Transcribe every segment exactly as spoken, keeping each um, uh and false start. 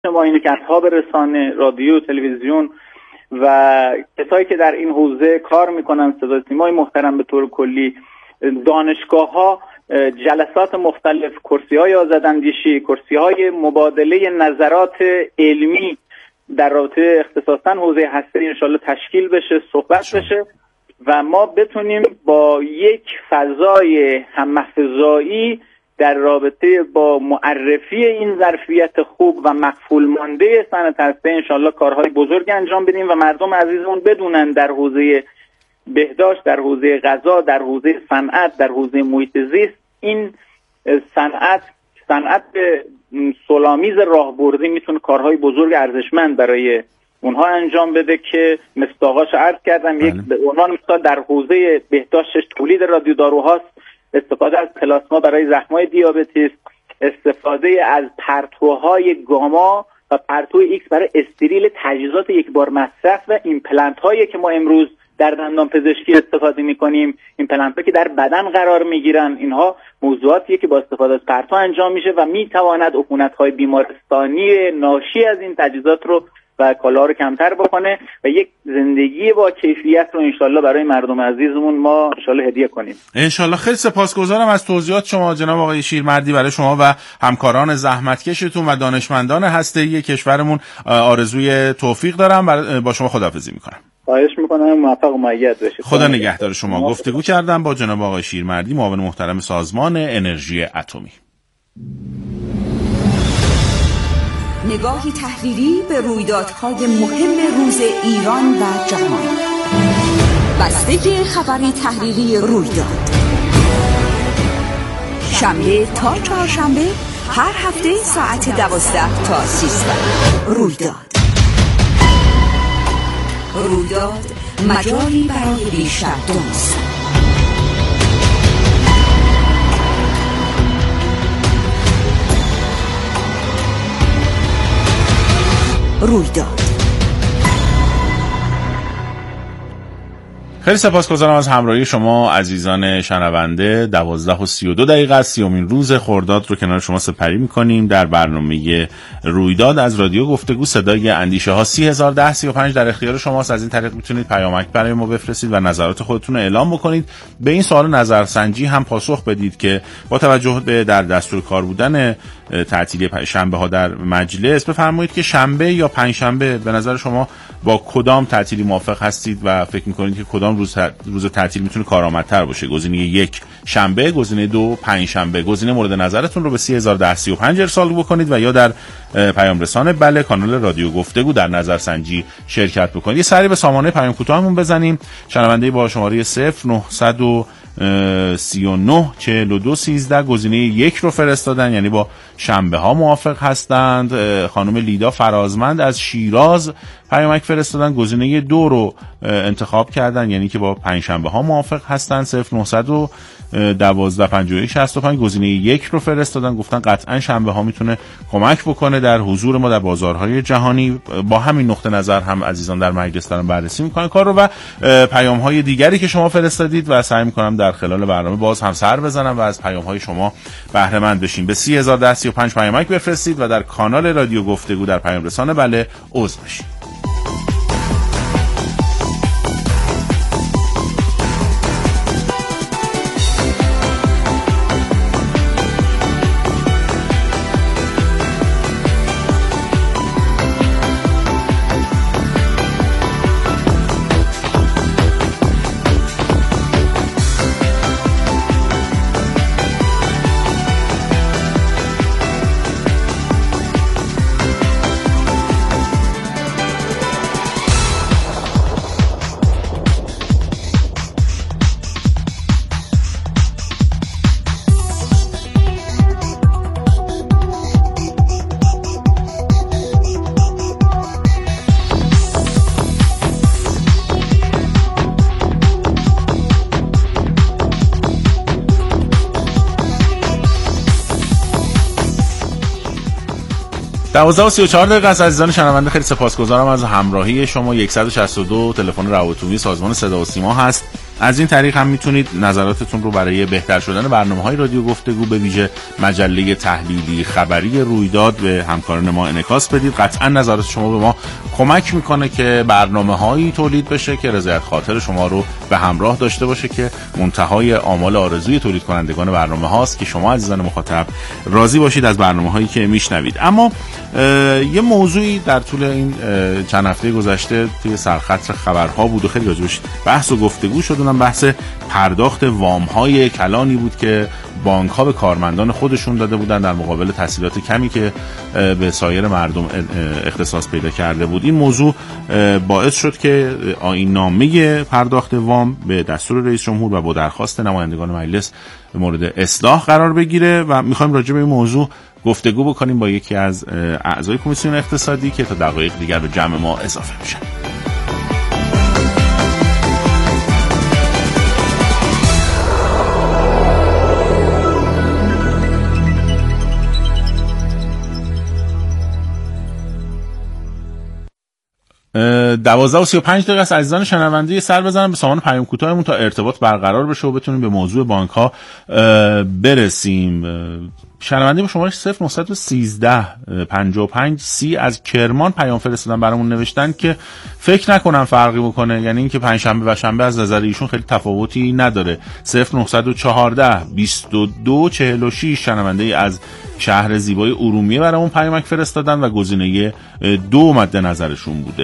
ما اینه که اصحاب رسانه، رادیو، تلویزیون و کسایی که در این حوزه کار میکنن، صدا سیمای محترم به طور کلی، دانشگاه ها جلسات مختلف، کرسی های آزاداندیشی، کرسی های مبادله نظرات علمی در رابطه اختصاصاً حوزه هسته‌ای انشالله تشکیل بشه، صحبت بشه و ما بتونیم با یک فضای هم‌محفظایی در رابطه با معرفی این ظرفیت خوب و مقفول مانده صنعت هسته‌ای انشالله کارهای بزرگ انجام بدیم و مردم عزیزمون بدونن در حوزه بهداشت، در حوزه غذا، در حوزه صنعت، در حوزه محیط زیست این صنعت صنعت سلامیز راهبردی میتونه کارهای بزرگ ارزشمند برای اونها انجام بده که مصداقاش عرض کردم. بله. یک به عنوان مثال در حوزه بهداشتش تولید رادیو داروهاست، استفاده از پلاسما برای زخم‌های دیابتی است، استفاده از پرتوهای گاما و پرتو ایکس برای استریل تجهیزات یک بار مصرف و ایمپلنت هایی که ما امروز در دندان پزشکی استفاده می‌کنیم، ایمپلنت هایی که در بدن قرار می‌گیرن، اینها موضوعاتیه که با استفاده از پرتو انجام میشه و میتواند عفونت‌های بیمارستانی ناشی از این تجهیزات رو و کالا رو کمتر بکنه و یک زندگی با کیفیت رو انشالله برای مردم عزیزمون ما انشالله هدیه کنیم. انشالله. خیلی سپاسگزارم از توضیحات شما جناب آقای شیرمردی. برای شما و همکاران زحمتکشتون و دانشمندان هسته‌ای کشورمون آرزوی توفیق دارم. با شما خداحافظی میکنم. خواهش میکنم، موفق و مؤید باشید. خدا نگهدار شما. گفتگو کردم با جناب آقای شیرمردی، معاون محترم سازمان انرژی اتمی. نگاهی تحلیلی به رویدادهای مهم روز ایران و جهان. بستگی خبری تحلیلی رویداد شنبه تا چهارشنبه هر هفته ساعت دوازده تا سیزده. رویداد رویداد مجالی برای بیشتر دانستن. رویداد. خیلی سپاسگزارم از همراهی شما عزیزان شنونده. دوازده و سی و دو دقیقه است، سیومین روز خرداد رو کنار شما سپری میکنیم در برنامه رویداد از رادیو گفتگو صدای اندیشه ها. سی هزار ده سی و پنج در اختیار شماست. از این طریق میتونید پیامک برای ما بفرستید و نظرات خودتون رو اعلام بکنید. به این سوال نظرسنجی هم پاسخ بدید که با توجه به در دستور کار بودن تعطیلی شنبه ها در مجلس بفرمایید که شنبه یا پنجشنبه به نظر شما با کدام تعطیلی موافق هستید و فکر میکنید که کدام روز روز تعطیل میتونه کارآمدتر باشه؟ گزینه یک شنبه، گزینه دو پنجشنبه. گزینه مورد نظرتون رو به سی هزار ده سی و پنج ارسال بکنید و یا در پیام رسانه بله کانال رادیو گفتگو در نظرسنجی شرکت بکنید. یه سری به سامانه پیام کوتاهمون بزنیم. شنونده با شماره صفر نهصد و سی و نه چهل و دو سیزده گزینه یک رو فرستادن، یعنی با شنبه ها موافق هستند. خانم لیدا فرازمند از شیراز پیامک فرستادن، گزینه دو رو انتخاب کردن، یعنی که با پنج شنبه ها موافق هستند. صفر نهصد و دوازده پنجاه و یک شصت و پنج گزینه یک رو فرستادن، گفتن قطعا شنبه ها میتونه کمک بکنه در حضور ما در بازارهای جهانی. با همین نقطه نظر هم عزیزان در مجلس دارن بررسی میکنن کار رو و پیام های دیگری که شما فرستادید و سعی میکنم در خلال برنامه باز هم سر بزنم و از پیام های شما بهره مند بشیم. به سی هزار ده سی و پنج پیامک بفرستید و در کانال رادیو گفتگو در پیام رسانه بله عضو بشید. دوازده و سی و چهار دقیقه است عزیزان شنونده. خیلی سپاسگزارم از همراهی شما. صد و شصت و دو تلفن روابط عمومی سازمان صدا و سیما هست. از این طریق هم میتونید نظراتتون رو برای بهتر شدن برنامه‌های رادیو گفتگو به ویژه مجله تحلیلی خبری رویداد به همکاران ما انعکاس بدید. قطعا نظرات شما به ما کمک میکنه که برنامه‌هایی تولید بشه که رضایت خاطر شما رو به همراه داشته باشه، که منتهای آمال آرزوی تولید کنندگان برنامه هاست که شما عزیزان مخاطب راضی باشید از برنامه‌هایی که میشنوید. اما یه موضوعی در طول این چند هفته گذشته توی سرخط خبرها بود و خیلی راجعش بحث و گفتگو شد، اونم بحث پرداخت وام‌های کلانی بود که بانک‌ها به کارمندان خودشون داده بودن در مقابل تسهیلات کمی که به سایر مردم اختصاص پیدا کرده بود. این موضوع باعث شد که آیین‌نامه پرداخت وام به دستور رئیس جمهور و با درخواست نمایندگان مجلس به مورد اصلاح قرار بگیره و می‌خوایم راجع به این موضوع گفتگو بکنیم با یکی از اعضای کمیسیون اقتصادی که تا دقایق دیگر به جمع ما اضافه میشه. دوازده و سی و پنج دقیقه است. عزیزان شنونده سر بزنم به سامان پیام کوتاهمون تا ارتباط برقرار بشه و بتونیم به موضوع بانک ها برسیم. شنونده با شمارش صفر نه یک سه پنجاه و پنج سی از کرمان پیام فرستادن برامون، نوشتن که فکر نکنم فرقی بکنه، یعنی اینکه پنجشنبه و شنبه از نظر ایشون خیلی تفاوتی نداره. صفر نه یک چهار بیست و دو چهل و شش شنونده از شهر زیبای ارومیه برامون پیامک فرستادن و گزینه دو مد نظرشون بوده.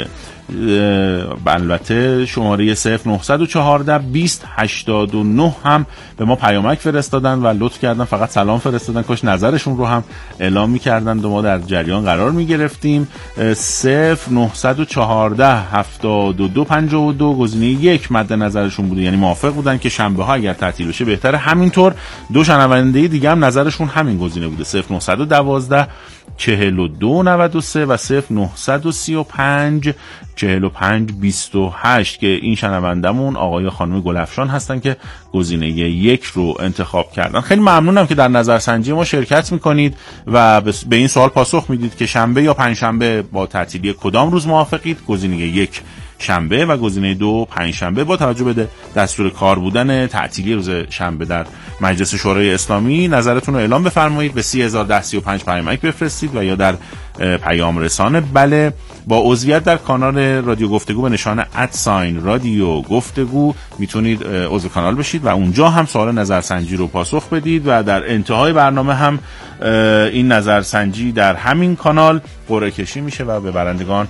البته شماره صفر نه یک چهار بیست هشتاد و نه هم به ما پیامک فرستادن و لطف کردن فقط سلام فرستادن، کاش نظرشون رو هم اعلام می‌کردن و ما در جریان قرار می‌گرفتیم. صفر نه یک چهار هفتاد و دو پنجاه و دو گزینه یک مد نظرشون بوده، یعنی موافق بودن که شنبه ها اگر تعطیل بشه بهتره. همینطور دو شنونده دیگه هم نظرشون همین گزینه بوده، صفر نه یک دو چهل و دو نود و سه و صفر نه سی و پنج چهل و پنج بیست و هشت که این شنوندمون آقای خانم گلفشان هستن که گزینه یک رو انتخاب کردن. خیلی ممنونم که در نظرسنجی ما شرکت میکنید و به این سوال پاسخ میدید که شنبه یا پنجشنبه با تعطیلی کدام روز موافقید. گزینه یک شنبه و گزینه دو پنجشنبه. با توجه به دستور کار بودن تعطیلی روز شنبه در مجلس شورای اسلامی نظرتون رو اعلام بفرمایید، به سی هزار و ده سی و پنج پیامک بفرستید و یا در پیام رسانه بله با عضویت در کانال رادیو گفتگو به نشان ادساین رادیو گفتگو میتونید عضو کانال بشید و اونجا هم سوال نظرسنجی رو پاسخ بدید و در انتهای برنامه هم این نظرسنجی در همین کانال قرعه کشی میشه و به برندگان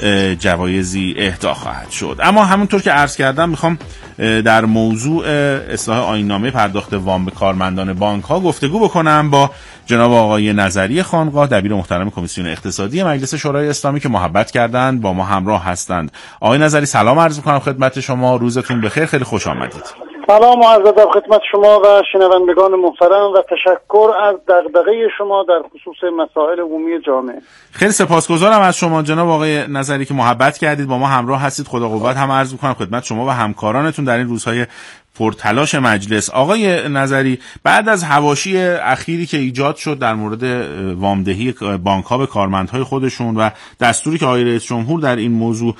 جوایزی اهدا خواهد شد. اما همونطور که عرض کردم میخوام در موضوع اصلاح آیین‌نامه پرداخت وام به کارمندان بانک ها گفتگو بکنم با جناب آقای نظری خانقاه، دبیر محترم کمیسیون اقتصادی مجلس شورای اسلامی که محبت کردند با ما همراه هستند. آقای نظری سلام عرض می‌کنم خدمت شما، روزتون بخیر، خیلی خوش آمدید. سلام و عرض ادب خدمت شما و شنوندگان محترم و تشکر از دغدغه شما در خصوص مسائل عمومی جامعه. خیلی سپاسگزارم از شما جناب آقای نظری که محبت کردید با ما همراه هستید. خدا قوت هم عرض می‌کنم خدمت شما و همکارانتون در این روزهای پرتلاش مجلس. آقای نظری، بعد از حواشی اخیری که ایجاد شد در مورد وامدهی بانک‌ها به کارمندهای خودشون و دستوری که آقای رئیس جمهور در این موضوع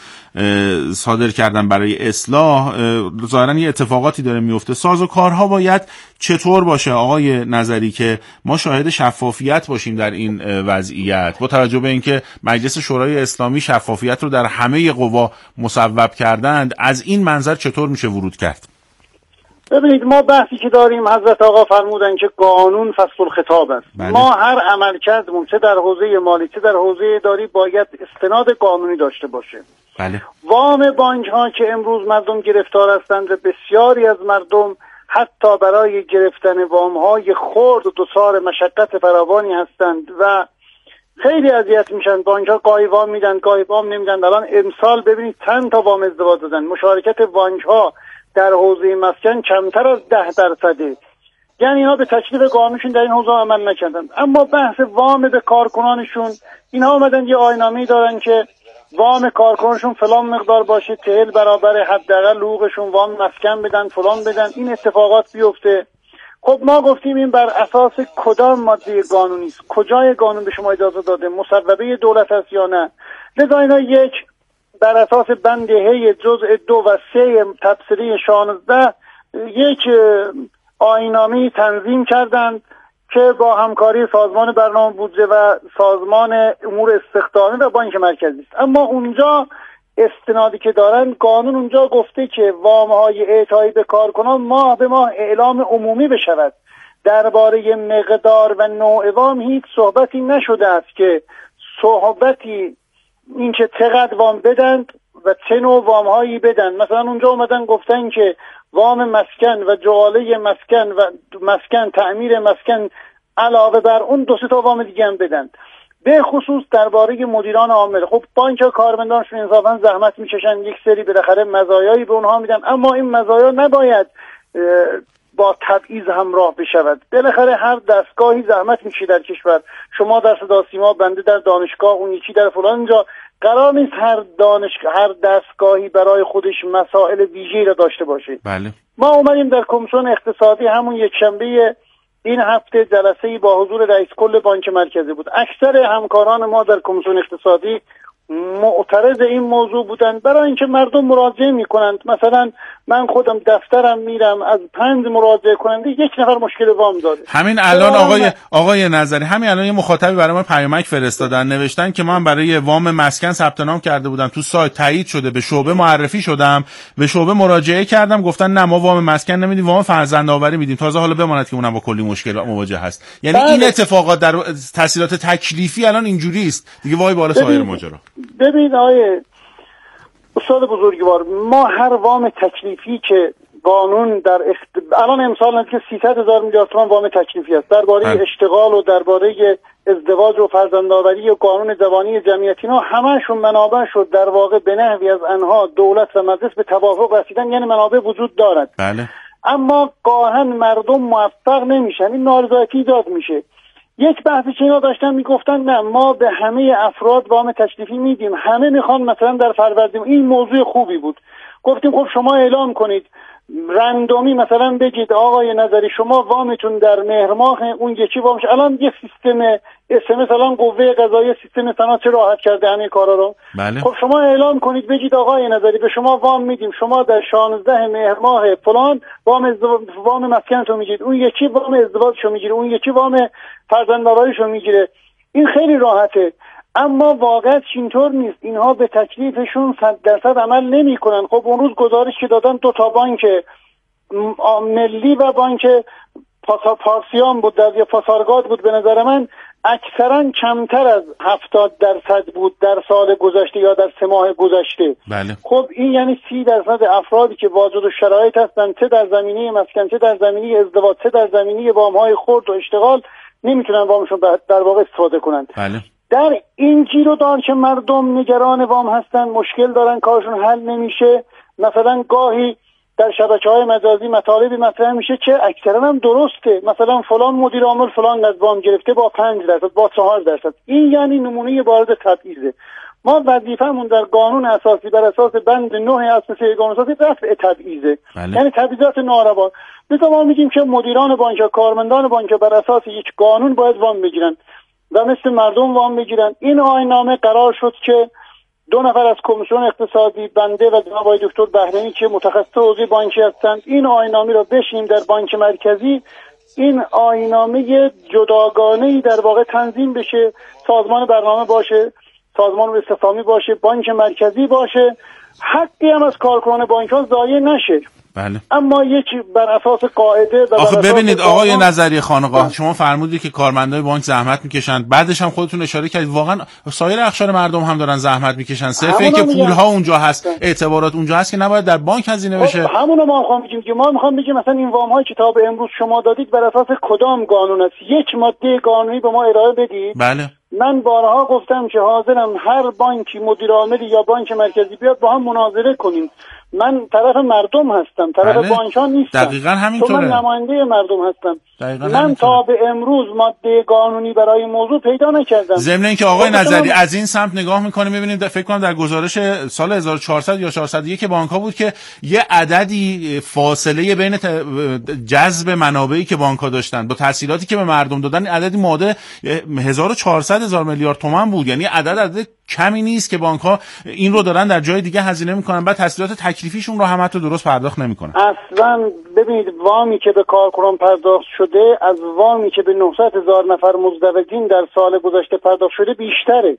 صادر کردن برای اصلاح، ظاهراً یه اتفاقاتی داره میفته. سازوکارها باید چطور باشه آقای نظری که ما شاهد شفافیت باشیم در این وضعیت، با توجه به اینکه مجلس شورای اسلامی شفافیت رو در همه قوا مصوب کردند؟ از این منظر چطور میشه ورود کرد؟ ببینید، ما بحثی که داریم حضرت آقا فرمودن که قانون فصل الخطاب است. بله. ما هر عمل کردمون چه در حوزه مالی چه در حوزه اداری باید استناد قانونی داشته باشه. بله. وام بانک ها که امروز مردم گرفتار هستند و بسیاری از مردم حتی برای گرفتن وام های خرد و دچار مشقت فراوانی هستند و خیلی اذیت میشن. بانک ها گاهی وام میدن گاهی وام نمیدن. الان امسال ببینید چند تا وام ازدواج دادن. مشارکت بانک ها در حوزه مسکن کمتر از ده درصده. یعنی اینا به تکلیف قانونشون در این حوزه عمل نکردن. اما بحث وام به کارکنانشون، اینا اومدن یه آیین‌نامه‌ای دارن که وام کارکنانشون فلان مقدار باشه، چهل برابر حداقل حقوقشون وام مسکن بدن، فلان بدن، این اتفاقات بیفته. خب ما گفتیم این بر اساس کدام ماده قانونی است؟ کجای قانون به شما اجازه داده؟ مصوبه دولت است یا نه؟ لذا اینا یک بر اساس بند هی جزء دو و سه تبصره شانزده یک آیین‌نامه تنظیم کردند که با همکاری سازمان برنامه بودجه و سازمان امور استخدامی و بانک مرکزی است. اما اونجا استنادی که دارن، قانون اونجا گفته که وام‌های اعطایی به کارکنان ماه به ماه اعلام عمومی بشود. درباره مقدار و نوع وام هیچ صحبتی نشده است که صحبتی این که چقدر وام بدن و چه نوع وام‌هایی بدن. مثلا اونجا اومدن گفتن که وام مسکن و جعاله مسکن و مسکن تعمیر مسکن علاوه بر اون دو سه تا وام دیگه هم بدن. به خصوص درباره مدیران عامل، خب بانک ها کارمندانشون انصافا زحمت میکشن، یک سری بالاخره مزایایی به اونها میدن، اما این مزایا نباید با تبعیض همراه بشود. بالاخره هر دستگاهی زحمت میکشه در کشور، شما در صدا سیما، بنده در دانشگاه، اون یکی در فلان جا. قرار نیست هر دانشگاه هر دستگاهی برای خودش مسائل ویژه‌ای را داشته باشه. بله. ما اومدیم در کمیسیون اقتصادی همون یک شنبه این هفته جلسه‌ای با حضور رئیس کل بانک مرکزی بود. اکثر همکاران ما در کمیسیون اقتصادی معترض این موضوع بودن، برای اینکه مردم مراجعه میکنند. مثلا من خودم دفترم میرم، از پنج مراجعه کننده یک نفر مشکل وام داره. همین الان آقای من... آقای نظری، همین الان یه مخاطبی برای ما پیامک فرستادن، نوشتن که من برای وام مسکن ثبت نام کرده بودم، تو سایت تایید شده، به شعبه معرفی شدم، به شعبه مراجعه کردم، گفتن نه ما وام مسکن نمیدیم، وام فرزندآوری میدیم. تازه حالا بماند که اونم با کلی مشکل مواجه هست. یعنی بله. این اتفاقات در تسهیلات تکلیفی الان اینجوری است دیگه. وای بالا سایر ماجرا. ببین آیه استاد بزرگوار، ما هر وام تکلیفی که قانون در اخت... الان امسال نزدیک سیصد هزار میلیارد تومان وام تکلیفی است درباره اشتغال و درباره ازدواج و فرزندآوری و قانون زبانی جمعیتی، اینا همه‌شون منابع شد در واقع به نحوی از آنها دولت و مجلس به توافق رسیدن، یعنی منابع وجود دارد. بله. اما گاهن مردم موفق نمیشن، این نارضایتی ایجاد میشه. یک بحث چینا داشتن میگفتن نه ما به همه افراد وام تکلیفی میدیم، همه میخوان مثلا در فروردین. این موضوع خوبی بود. گفتیم خب شما اعلام کنید رندومی، مثلا بگید آقای نظری شما وامتون در مهر ماه اون یکی وامش. الان یک سیستم اس ام اس الان قوه قضاییه سیستم صنعت چه راحت کرده همه کارا رو. بله. خب شما اعلام کنید بگید آقای نظری به شما وام میدیم، شما در شانزده مهر ماه فلان وام ازدواج وام مسکنتون میگیرید، اون یکی وام ازدواجشو میگیره، اون یکی وام فرزندآوریشو میگیره. این خیلی راحته. اما واقعا اینطور نیست. اینها به تکلیفشون صد درصد عمل نمیکنن. خب اون روز گزارش که دادن دو تا بانک ملی و بانک پارسیان بود در یا پاسارگاد بود، به نظر من اکثرا کمتر از هفتاد درصد بود در سال گذشته یا در سه ماه گذشته. بله. خب این یعنی سی درصد افرادی که واجد و شرایط هستن، چه در زمینه مسکن، چه در زمینه ازدواج، چه در زمینه وام‌های خرد و اشتغال، نمیتونن وامشون در واقع استفاده کنن. بله. در این گیر و دار که مردم نگران وام هستن، مشکل دارن، کارشون حل نمیشه. مثلا گاهی در شبکه‌های مجازی مطالبی مطرح میشه که اکثرا هم درسته، مثلا فلان مدیر عامل فلان از وام گرفته با پنج درصد، با چهار درصد. این یعنی نمونه بارز تبعیضه. ما وظیفه‌مون در قانون اساسی بر اساس بند نه اساسی قانون اساسی رفع تبعیضه. بله. یعنی تبعیضات ناروا. مثلا ما میگیم که مدیران بانک، کارمندان بانک بر اساس یک قانون باید وام بگیرن و مثل مردم وام بگیرن. این آیین‌نامه قرار شد که دو نفر از کمیسیون اقتصادی، بنده و جناب آقای دکتر بهرمی که متخصص حوزه بانکی هستند، این آیین‌نامه را بشینیم در بانک مرکزی. این آیین‌نامه جداگانه‌ای در واقع تنظیم بشه، سازمان برنامه باشه، سازمان استفهامی باشه، بانک مرکزی باشه، حقی هم از کارکنان بانک ها ضایع نشه. بله. اما یکی بر اساس قاعده و آخه ببینید آقای نظری خانقاه، شما فرمودید که کارمندای بانک زحمت میکشن، بعدش هم خودتون اشاره کردید واقعا سایر اقشار مردم هم دارن زحمت میکشن. صرف این که پولها اونجا هست، اعتبارات اونجا هست که نباید در بانک هزینه بشه. همون ما میخوام بگیم که ما میخوام بگیم مثلا این وام های کتاب امروز شما دادید بر اساس کدام قانون است؟ یک ماده قانونی به ما ارائه بدید. بله. من بارها گفتم که حاضرم هر بانکی مدیر عاملی یا بانک مرکزی بیاد با هم مناظره کنیم. من طرف مردم هستم، طرف بله. بانکان نیستم. دقیقاً همینطوره. من نماینده مردم هستم. من همینطوره. تا به امروز ماده قانونی برای موضوع پیدا نکردم. ضمن اینکه آقای نظری از این سمت نگاه میکنیم، ببینید فکر کنم در گزارش سال هزار و چهارصد یا چهارصد و یک بانک‌ها بود که یه عددی فاصله بین جذب منابعی که بانک‌ها داشتن با تسهیلاتی که به مردم دادن، عددی ماده هزار و چهارصد هزار میلیارد تومان بود. یعنی عدد عدد کمی نیست که بانک‌ها این رو دارن در جای دیگه هزینه میکنن، بعد تسهیلات تکلیفیشون رو هم حتی درست پرداخت نمیکنن. اصلا ببینید وامی که به کارکنان پرداخت شده از وامی که به نهصد هزار نفر مزدوجین در سال گذشته پرداخت شده بیشتره.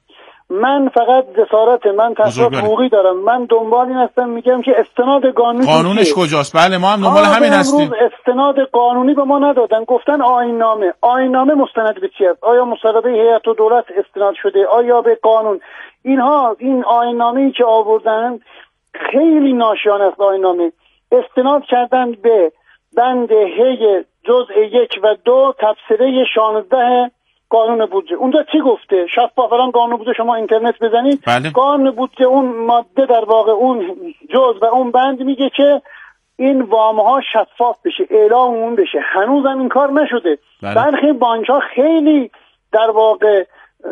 من فقط جسارت من تصرف حقوقی دارم، من دنبال این هستم میگم که استناد قانونی قانونش کجاست؟ بله ما هم دنبال همین هستیم. استناد قانونی به ما ندادن، گفتن آیین‌نامه. آیین‌نامه مستند به چی است؟ آیا مصوبه هیئت و دولت استناد شده؟ آیا به قانون؟ اینها این آیین‌نامه‌ای که آوردن خیلی ناشیانه است. آیین‌نامه استناد کردن به بند هی جزء یک و دو تبصره شانزده قانون بودجه. اونجا چی گفته؟ شفاف الان قانون بودجه شما اینترنت بزنید، بله. قانون بودجه اون ماده در واقع اون جزء و اون بند میگه که این وام‌ها شفاف بشه، اعلام اون بشه. هنوزم این کار نشده. بله. برخی بانک‌ها خیلی در واقع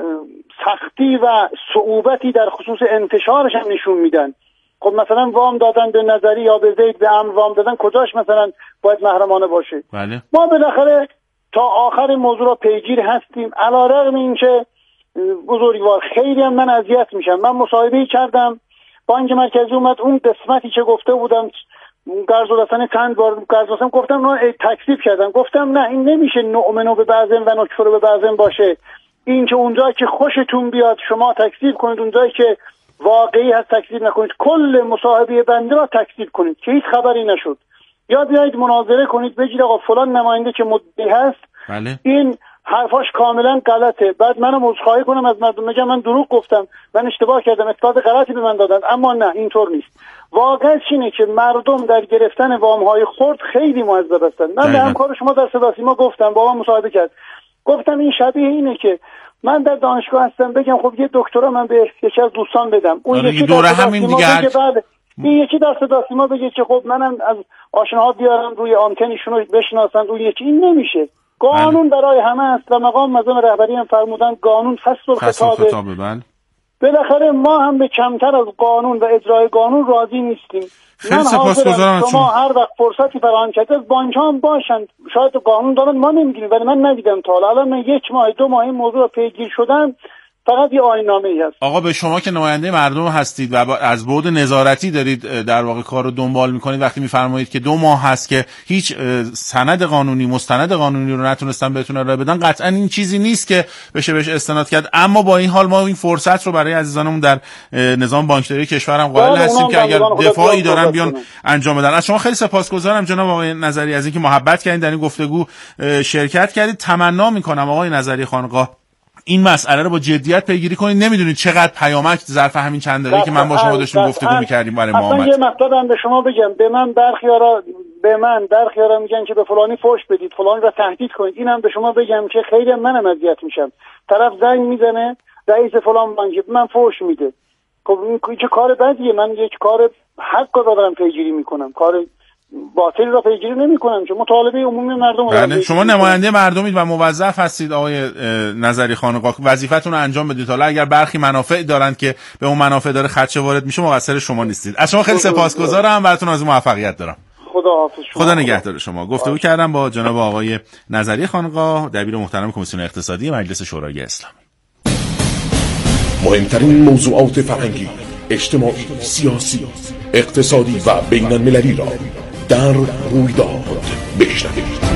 سختی و صعوبتی در خصوص انتشارش هم نشون میدن. خب مثلا وام دادن به نظری یا به زید به امر وام دادن، کجاش مثلا باید محرمانه باشه؟ بله. ما بالاخره تا آخر موضوع را پیگیر هستیم، علیرغم اینکه بزرگوار خیلی هم من اذیت میشم. من مصاحبه‌ای کردم، بانک مرکزی اومد اون قسمتی که گفته بودم قرض الحسن چند بار قرض الحسن گفتم نه تکذیب کردم، گفتم نه این نمیشه نؤمنو به بعضن و نکفر به بعضن باشه. این که اونجایی که خوشتون بیاد شما تکذیب کنید، اونجایی که واقعی هست تکذیب نکنید. کل مصاحبه بنده را تکذیب کنید که هیچ خبری نشد، یا بیایید مناظره کنید بگید آقا فلان نماینده که مدعی هست بله. این حرفاش کاملا غلطه، بعد منم عذرخواهی کنم از مردم، میگم من دروغ گفتم، من اشتباه کردم، اطلاعات غلطی به من دادن. اما نه اینطور نیست. واقعا اینه که مردم در گرفتن وام‌های خرد خیلی معذب هستن. من به همکار شما در صدا سیما گفتم، با من مصاحبه کرد، گفتم این شبیه اینه که من در دانشگاه هستم بگم خب یه دکترا من به یکی از دوستان بدم، اون یکی دوره همین دیگه بگه بعد این یکی در صدا سیما بگه که خب منم از آشناها بیارم روی آنتنشون رو بشناسن، اون یکی. این نمیشه. قانون برای همه است و مقام معظم رهبری هم فرمودن قانون فصل الخطابه. بالاخره ما هم به کمتر از قانون و اجرای قانون راضی نیستیم. خیلی سپاسگزارم. شما هر وقت فرصتی فراهم کرده بانک‌ها هم باشن، شاید قانون دارن ما نمیدونیم، ولی من ندیدم تا حالا. الان من یک ماه دو ماه این موضوع رو پیگیر شدم، فقط یه آیین‌نامه‌ای هست. آقا به شما که نماینده مردم هستید و از بعد نظارتی دارید در واقع کار رو دنبال میکنید، وقتی میفرمایید که دو ماه هست که هیچ سند قانونی مستند قانونی رو نتونستن بهتون ارائه بدن، قطعا این چیزی نیست که بشه بهش استناد کرد. اما با این حال ما این فرصت رو برای عزیزانمون در نظام بانکداری کشور هم قائل هستیم که اگر دفاعی دارن بیان انجام بدن. از شما خیلی سپاسگزارم جناب آقای نظری از اینکه محبت کردید در این گفتگو شرکت کردید. تمنا میکنم آقای نظری خانقاه این مسئله رو با جدیت پیگیری کنید. نمیدونید چقدر پیامک ظرف همین چند دقیقه که من با شما داشتیم گفتگو می‌کردیم برای ما اومد. اصلا یه مطلبم به شما بگم، به من برخیارا به من برخیارا میگن که به فلانی فحش بدید، فلانی رو تهدید کنید. اینم به شما بگم که خیلی منم اذیت میشم. طرف زنگ میزنه رئیس فلان بانک من فحش میده. خب این چه کار بدیه؟ من یک کار حق رو دارم پیگیری میکنم، کار باطل را پیگیری نمی‌کنم که مطالبه عمومی مردم. بله شما نماینده مردمید و موظف هستید آقای نظری خانقاه، وظیفتون رو انجام بدید. حالا اگر برخی منافع دارند که به اون منافع داره خدشه وارد میشه، مقصر شما نیستید. از شما خیلی سپاسگزارم، براتون آرزوی موفقیت دارم. خدا حافظ شما. خدا نگهدار شما. گفتگو کردم با جناب آقای نظری خانقاه، دبیر محترم کمیسیون اقتصادی مجلس شورای اسلامی. مهمترین موضوعات فرهنگی، اجتماعی، سیاسی، اقتصادی و بین المللی را در رویداد بشنوید.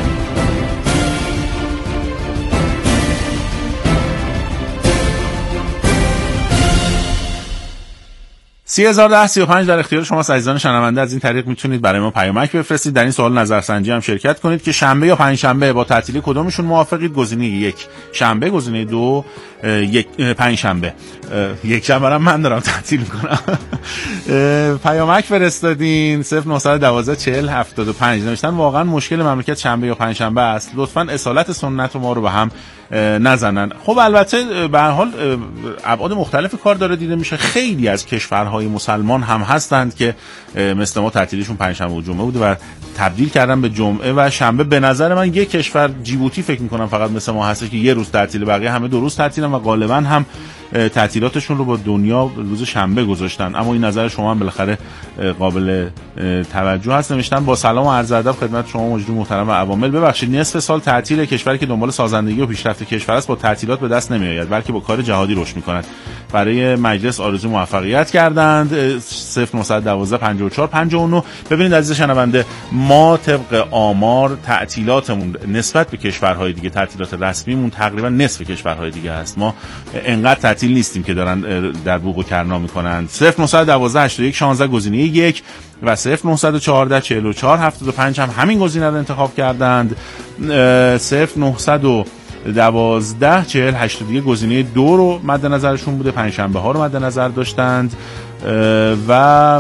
سی هزار و ده سی و پنج در اختیار شما عزیزان شنونده. از این طریق میتونید برای ما پیامک بفرستید، در این سوال نظرسنجی هم شرکت کنید که شنبه یا پنج شنبه با تعطیلی کدومشون موافقید. گزینه یک شنبه، گزینه دو یک پنج شنبه. یک شنبه هم من دارم تعطیل میکنم. پیامک فرستادین صفر نه یک دو چهل هفتاد و پنج نوشتن واقعا مشکل مملکت شنبه یا پنج شنبه است، لطفاً اصالت سنت ما رو به هم نزنن. خب البته به هر حال ابعاد مختلف کار داره دیده میشه. خیلی از کشورهای مسلمان هم هستند که مثل ما تعطیلیشون پنجشنبه و جمعه بوده و تبدیل کردن به جمعه و شنبه. به نظر من یک کشور جیبوتی فکر میکنم فقط مثل ما هست که یه روز تعطیل، بقیه همه دو روز تعطیلن و غالبا هم تعطیلاتشون رو با دنیا روز شنبه گذاشتن، اما این نظر شما هم بالاخره قابل توجه هست. نوشتن با سلام و عرض ادب خدمت شما مجری محترم و عوامل، ببخشید نصف سال تعطیل کشوری که دنبال سازندگی و پیشرفت کشور است با تعطیلات به دست نمیآید، بلکه با کار جهادی رشد می‌کند. برای مجلس آرزوی موفقیت کردند. صفر نه یک دو پنجاه و چهار پنجاه و نه. ببینید عزیز شنونده، ما طبق آمار تعطیلاتمون نسبت به کشورهای دیگه، تعطیلات رسمیمون تقریبا نصف کشورهای دیگه است. ما انقدر تعطیل نیستیم که دارن در بوق و کرنا میکنن. صفر نه یک دو هشت یک یک شانزده گزینه یک و صفر نه یک چهار چهار چهار هفتاد و پنج هم همین گزینه رو انتخاب کردند. صفر نه دوازده چهل هشتاد و یک گزینه دو رو مد نظرشون بوده، پنجشنبه ها رو مد نظر داشتند و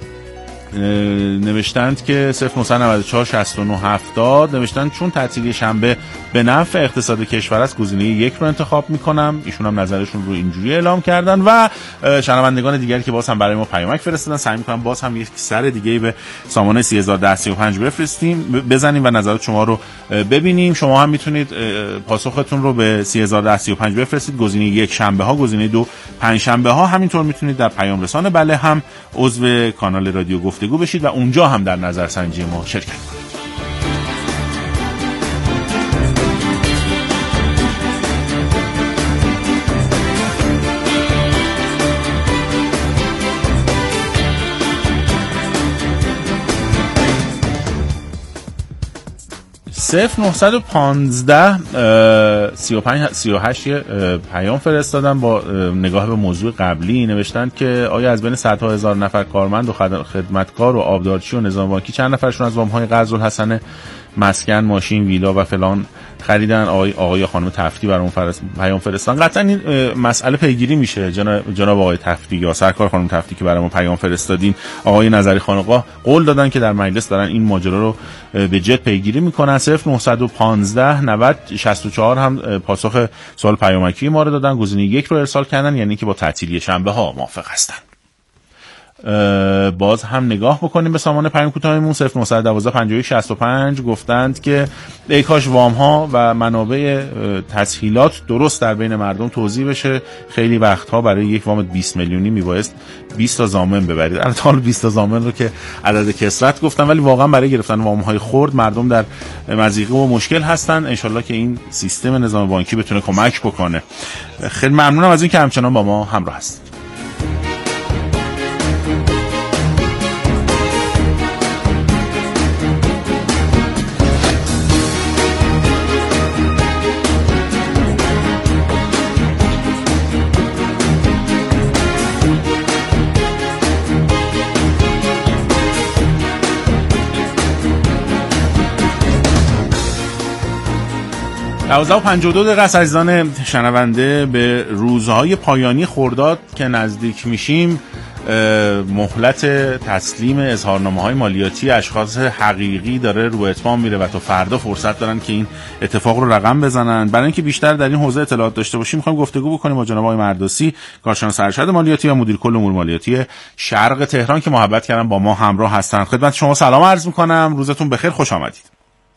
نوشتند که صفر نه نه چهار شصت و نه هفتاد نوشتند چون تعطیلی شنبه به نفع اقتصاد کشور است گزینه یک رو انتخاب میکنم. ایشون هم نظرشون رو اینجوری اعلام کردن و شنوندگان دیگری که باز هم برای ما پیامک فرستادن سعی میکنم باز هم یک سر دیگه به سامانه سه هزار و ده سی و پنج بفرستیم بزنیم و نظرات شما رو ببینیم. شما هم میتونید پاسختون رو به سه هزار و ده سی و پنج بفرستید. گزینه یک شنبه ها، گزینه دو پنج شنبه ها. همینطور میتونید در پیام رسانه بله هم عضو کانال رادیو گفتگو بشید و اونجا هم در نظرسنجی ما شرکت کنید. صفر نه یک پنج سی و پنج سی و هشت پیام فرستادن با نگاه به موضوع قبلی. نوشتند که آیا از بین صدها هزار نفر کارمند و خدمتکار و آبدارچی و نظام بانکی چند نفرشون از وام‌های قرض الحسنه مسکن، ماشین، ویلا و فلان خریدن؟ آقای آقای خانم تفتی برام فرست پیام فرستادن. قطعا این مسئله پیگیری میشه. جناب جناب آقای تفتی یا سرکار خانم تفتی که برام پیام فرستادین، آقای نظری خانقاه قول دادن که در مجلس دارن این ماجرا رو به جد پیگیری میکنن. صفر نه یک پنج نود شصت و چهار هم پاسخ سوال پیامکی ما رو دادن، گزینه یک رو ارسال کردن، یعنی که با تعطیلی شنبه ها موافق هستن. باز هم نگاه بکنیم به سامان پیام کوتاهمون صفر نه یک دو پنج یک شصت و پنج. گفتند که ای کاش وام ها و منابع تسهیلات درست در بین مردم توزیع بشه. خیلی وقتها برای یک وام بیست میلیونی میبایست بیست تا ضامن ببرید. البته بیست تا ضامن رو که عدد کثرت گفتم، ولی واقعا برای گرفتن وام های خرد مردم در مضیقه و مشکل هستن. ان شاءالله که این سیستم نظام بانکی بتونه کمک بکنه. خیلی ممنونم از این که همچنان با ما همراه هستید. دوازده و پنجاه و دو دقیقه عزیزان شنونده. به روزهای پایانی خرداد که نزدیک میشیم، مهلت تسلیم اظهارنامه‌های مالیاتی اشخاص حقیقی داره رو اتمام میره و تا فردا فرصت دارن که این اتفاق رو رقم بزنن. برای اینکه بیشتر در این حوزه اطلاعات داشته باشیم می‌خوایم گفتگو بکنیم با جناب آقای مرداسی، کارشناس ارشد مالیاتی و مدیر کل امور مالیاتی شرق تهران که محبت کردن با ما همراه هستند. خدمت شما سلام عرض می‌کنم، روزتون بخیر، خوش آمدید.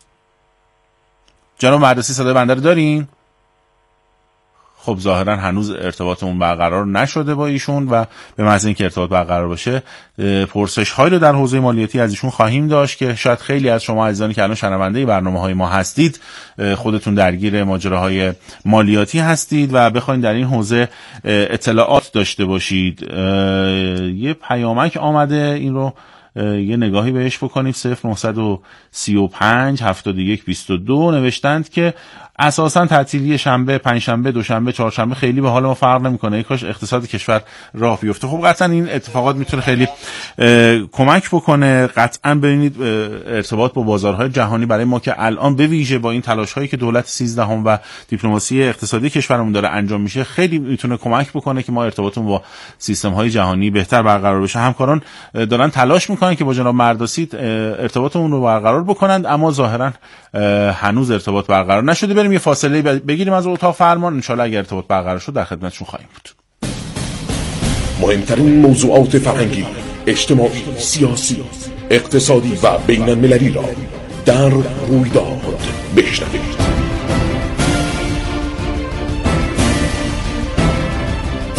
جناب مرداسی صدای بنده رو دارین؟ خب ظاهرا هنوز ارتباطمون برقرار نشده با ایشون و به محض اینکه ارتباط برقرار بشه پرسش هایی رو در حوزه مالیاتی از ایشون خواهیم داشت که شاید خیلی از شما عزیزانی که الان شنونده برنامه‌های ما هستید خودتون درگیر ماجراهای مالیاتی هستید و بخواید در این حوزه اطلاعات داشته باشید. یه پیامک آمده، این رو یه نگاهی بهش بکنیم. صفر نه سه پنج هفتاد و یک بیست و دو نوشتند که اساساً تعطیلی شنبه، پنجشنبه، دوشنبه، چهارشنبه خیلی به حال ما فرق نمیکنه، کاش اقتصاد کشور راه بیفته. خب قطعاً این اتفاقات میتونه خیلی کمک بکنه. قطعاً ببینید ارتباط با بازارهای جهانی برای ما که الان به ویژه با این تلاش‌هایی که دولت سیزدهم و دیپلماسی اقتصادی کشورمون داره انجام میشه خیلی میتونه کمک بکنه که ما ارتباطمون با سیستم‌های جهانی بهتر برقرار بشه. همکاران دارن تلاش میکنن که با جناب مرداسی ارتباطمون رو برقرار بکنند، اما ظاهراً هنوز ارتباط برقرار نشده. بریم یه فاصله بگیریم از اتاق فرمان، انشالله اگر ارتباط برقرار شد در خدمتشون خواهیم بود. مهمترین موضوعات فرهنگی، اجتماعی، سیاسی، اقتصادی و بین المللی را در رویداد بشنوید.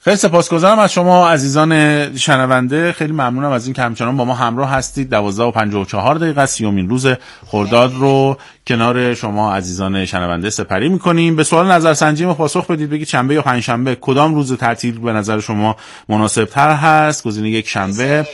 خیلی سپاسگزارم از شما عزیزان شنونده، خیلی ممنونم از این که همچنان با ما همراه هستید. دوازده و پنجاه و چهار دقیقه سیومین روز خرداد رو کنار شما عزیزان شنونده سپری میکنیم. به سوال نظرسنجی ما پاسخ بدید، بگید شنبه یا پنجشنبه کدام روز تعطیل به نظر شما مناسب تر هست. گزینه یک شنبه،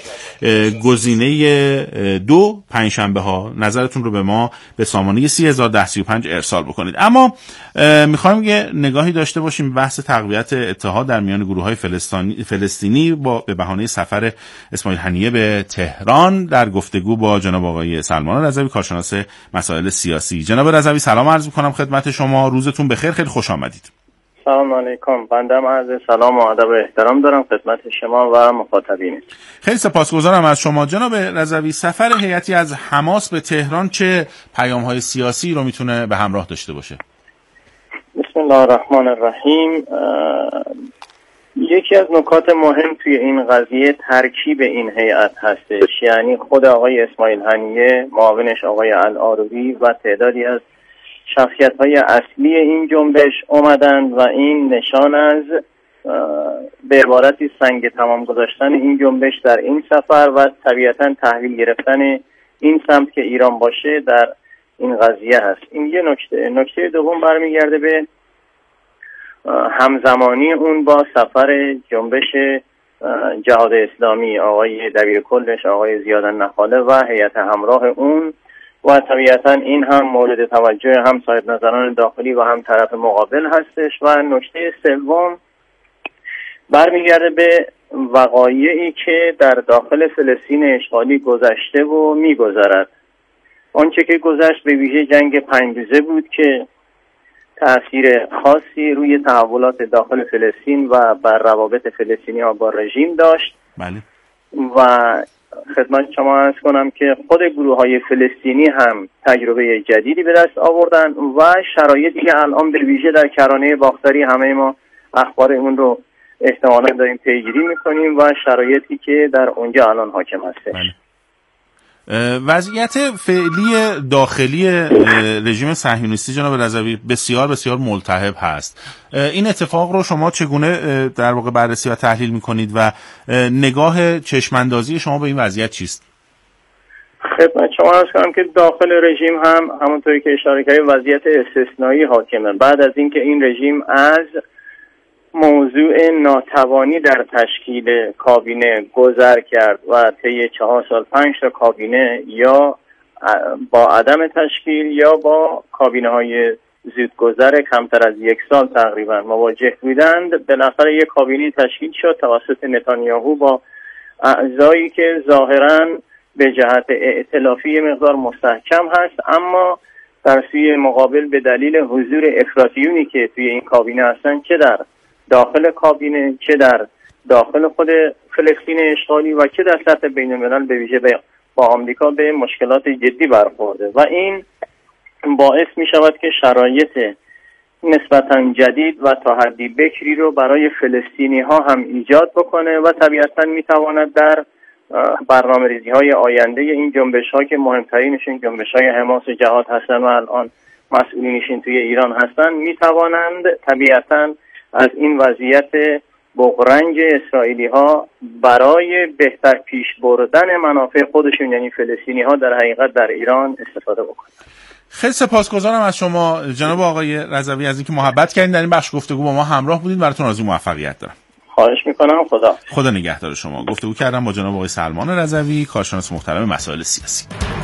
گزینه دو پنجشنبه ها. نظرتون رو به ما به سامانه سی هزار ده سی و پنج ارسال بکنید. اما میخوایم یه نگاهی داشته باشیم بحث تقویت اتحاد در میان گروه‌های فلسطینی با به بهانه سفر اسماعیل هنیه به تهران، در گفتگو با جناب آقای سلمان رضوی، کارشناس مسائل سیاسی. جناب رضوی سلام عرض می‌کنم خدمت شما، روزتون بخیر، خیلی خوش آمدید. سلام علیکم. بنده عرض سلام و ادب و احترام دارم خدمت شما و مخاطبین. خیلی سپاسگزارم از شما جناب رضوی. سفر هیئتی از حماس به تهران چه پیام‌های سیاسی رو میتونه به همراه داشته باشه؟ بسم الله الرحمن الرحیم. یکی از نکات مهم توی این قضیه ترکیب این هیئت هستش، یعنی خود آقای اسماعیل هنیه، معاونش آقای العاروی و تعدادی از شخصیت‌های اصلی این جنبش اومدن و این نشان از به عبارتی سنگ تمام گذاشتن این جنبش در این سفر و طبیعتاً تحویل گرفتن این سمت که ایران باشه در این قضیه هست. این یه نکته. نکته دوم برمیگرده به همزمانی اون با سفر جنبش جهاد اسلامی، آقای دبیر کلش آقای زیاد النخاله و هیئت همراه اون، و طبیعتا این هم مورد توجه هم صاحب نظران داخلی و هم طرف مقابل هستش. و نکته سوم برمیگرده به وقایعی که در داخل فلسطین اشغالی گذشته و میگذرد. آنچه که گذشت به ویژه جنگ پنج روزه بود که تأثیر خاصی روی تحولات داخل فلسطین و بر روابط فلسطینی ها با رژیم داشت. بله. و خدمت شما عرض کنم که خود گروه های فلسطینی هم تجربه جدیدی به دست آوردن و شرایطی که الان به ویژه در کرانه باختری همه ما اخبار اون رو احتمالا داریم پیگیری میکنیم و شرایطی که در اونجا الان حاکم هستش. بله. وضعیت فعلی داخلی رژیم صهیونیستی جناب رضوی بسیار بسیار ملتهب هست. این اتفاق رو شما چگونه در واقع بررسی و تحلیل میکنید و نگاه چشماندازی شما به این وضعیت چیست؟ خدمت شما عرض کنم که داخل رژیم هم همونطوری که اشاره کردید وضعیت استثنایی حاکمه. بعد از اینکه این رژیم از موضوع ناتوانی در تشکیل کابینه گذر کرد و طی چهار سال پنج تا کابینه یا با عدم تشکیل یا با کابینه های زودگذر کمتر از یک سال تقریبا مواجه بودند، بالاخره یک کابینه تشکیل شد توسط نتانیاهو با اعضایی که ظاهراً به جهت ائتلافی مقدار مستحکم هست، اما در سوی مقابل به دلیل حضور افراطیونی که توی این کابینه هستن، چه در داخل کابینه چه در داخل خود فلسطین اشغالی و چه در سطح بین الملل به ویژه با آمریکا به مشکلات جدی برخورده و این باعث می شود که شرایط نسبتاً جدید و تا حدی بکری رو برای فلسطینی ها هم ایجاد بکنه و طبیعتاً می تواند در برنامه ریزی های آینده این جنبش ها که مهمترینشون جنبش های حماس و جهاد هستن و الان مسئولینشون توی ایران هستن، می توانند طبیعتاً از این وضعیت بغرنج اسرائیلی ها برای بهتر پیش بردن منافع خودشون یعنی فلسطینی ها در حقیقت در ایران استفاده بکنند. خیلی سپاسگزارم از شما جناب آقای رضوی از اینکه محبت کردین در این بخش گفتگو با ما همراه بودین. براتون آرزوی موفقیت دارم. خواهش میکنم. خدا خدا نگهدار شما. گفتگو کردم با جناب آقای سلمان رضوی، کارشناس محترم مسائل سیاسی.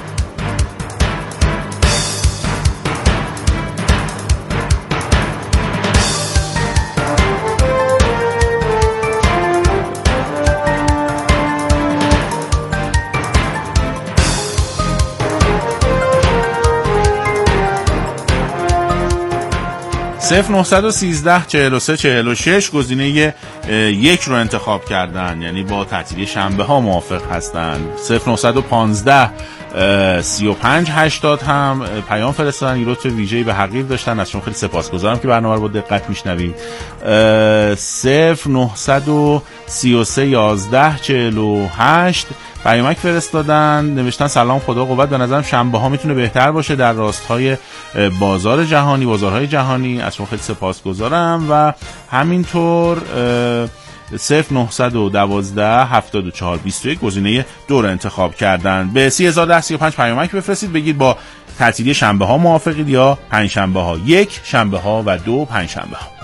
صفر نهصد و سیزده چهل و سه چهل و شش گزینه یک رو انتخاب کردن، یعنی با تعطیلی شنبه ها موافق هستن. صفر نهصد و پانزده سی و پنج هشتاد هم پیام فرستادن، این لطف ویژه‌ای به حقیر داشتن، از شما خیلی سپاسگزارم که برنامه رو با دقت میشنوید. صفر نهصد و سی و سه یازده چهل و هشت پیامک فرستادن، نوشتن سلام خدا قوت، به نظرم شنبه ها میتونه بهتر باشه در راستای بازار جهانی، بازارهای جهانی. از شما خیلی سپاسگزارم. و همینطور صفر نه یک دو هفتاد و چهار بیست و یک گزینه دو رو انتخاب کردن. به سی هزار و ده سی و پنج پیامک بفرستید، بگید با تعطیلی شنبه ها موافقید یا پنج شنبه ها، یک شنبه ها و دو پنج شنبه ها.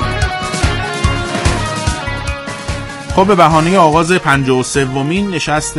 خب به بهانه آغاز پنجاه و سومین نشست